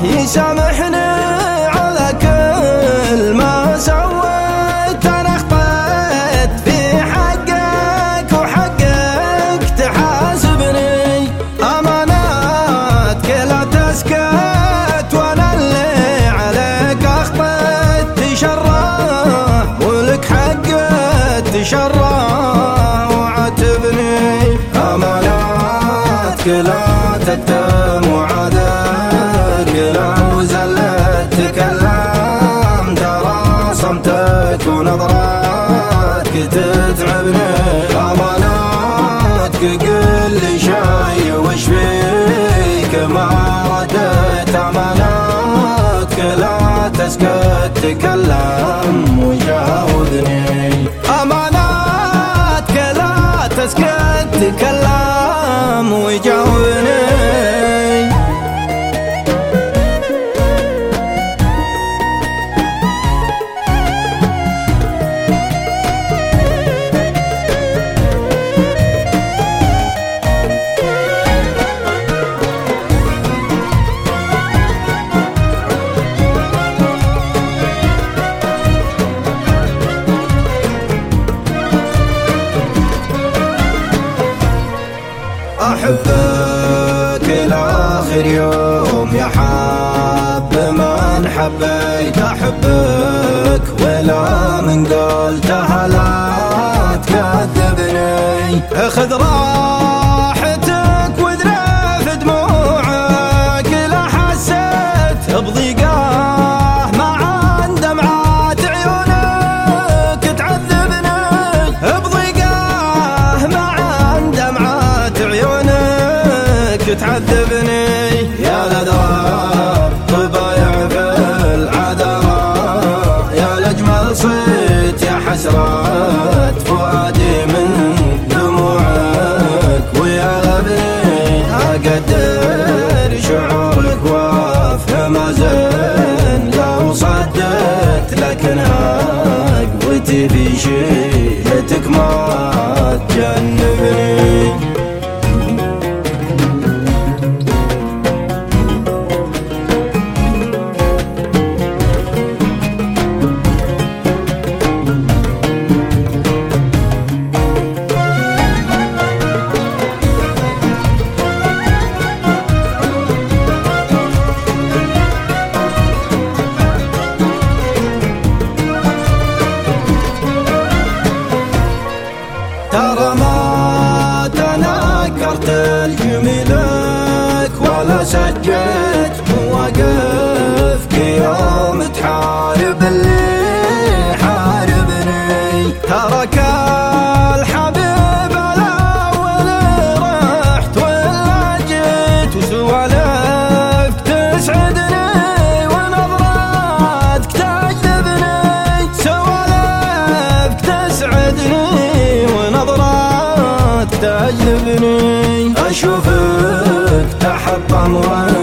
يسامحني على كل ما سويت. أنا أخطيت في حقك وحقك تحاسبني، أماناتك لا تسكت وأنا اللي عليك أخطيت. تشرع ولك حقك تشرع وعاتبني، أماناتك لا تتم وعدك لو زلت تكلم. ترى صمتك ونظراتك تتعبني، أماناتك قل لي شي وش فيك ما رديت. أماناتك لا تسكت تكلم وجاوبني، أماناتك لا تسكت تكلم وجاوبني. أحبك لآخر يوم يا حب من حبيت. أحبك ولا من قلتها لا تكذبني. اخذ راحتك وذرف دموعك، لا حسيت بضيقه مع دمعات عيونك تعذبني. بضيقه مع دمعات عيونك تعذبني. يا لدار ضبايع في العذراء، يا لأجمل صيت يا حسرات فؤادي من دموعك. ويا لبني أقدر شعورك وافهم أزين لو صدت، لكن قوتي في شيلتك ما تجنبني. ترى ما تنكرت الجميلك ولا سجلت مواقفك يوم تحارب اللي حاربني. ترك الحبيب الأول رحت ولا جيت، وسوالفك تسعدني ونظراتك تعجبني. سوالفك تسعدني ونظراتك تعجبني. أشوفك تحطم